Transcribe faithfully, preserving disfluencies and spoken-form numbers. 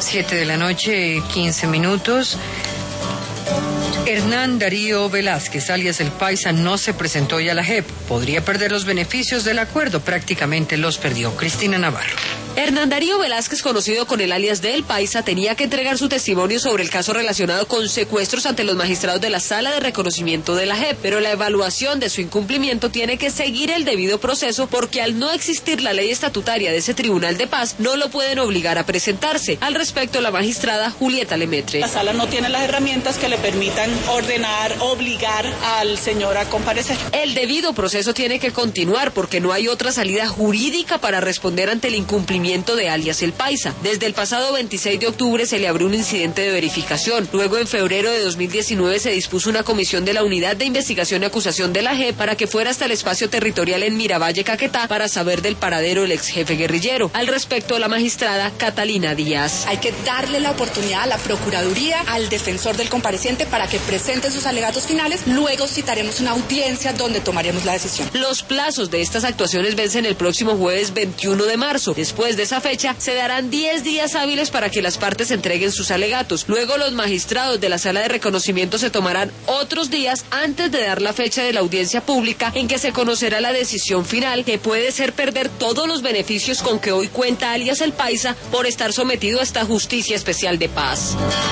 Siete de la noche, quince minutos. Hernán Darío Velázquez, alias El Paisa, no se presentó hoy a la J E P. Podría perder los beneficios del acuerdo. Prácticamente los perdió. Cristina Navarro. Hernán Darío Velázquez, conocido con el alias de El Paisa, tenía que entregar su testimonio sobre el caso relacionado con secuestros ante los magistrados de la Sala de Reconocimiento de la J E P, pero la evaluación de su incumplimiento tiene que seguir el debido proceso porque al no existir la ley estatutaria de ese Tribunal de Paz, no lo pueden obligar a presentarse. Al respecto, la magistrada Julieta Lemaitre. La Sala no tiene las herramientas que le permitan ordenar, obligar al señor a comparecer. El debido proceso tiene que continuar porque no hay otra salida jurídica para responder ante el incumplimiento de alias El Paisa. Desde el pasado veintiséis de octubre se le abrió un incidente de verificación. Luego, en febrero de dos mil diecinueve, se dispuso una comisión de la Unidad de Investigación y Acusación de la J E P para que fuera hasta el espacio territorial en Miravalle, Caquetá, para saber del paradero del ex jefe guerrillero. Al respecto, la magistrada Catalina Díaz. Hay que darle la oportunidad a la Procuraduría, al defensor del compareciente, para que presente sus alegatos finales. Luego citaremos una audiencia donde tomaremos la decisión. Los plazos de estas actuaciones vencen el próximo jueves veintiuno de marzo. Después de esa fecha, se darán diez días hábiles para que las partes entreguen sus alegatos. Luego, los magistrados de la Sala de Reconocimiento se tomarán otros días antes de dar la fecha de la audiencia pública en que se conocerá la decisión final, que puede ser perder todos los beneficios con que hoy cuenta alias El Paisa por estar sometido a esta Justicia Especial de Paz.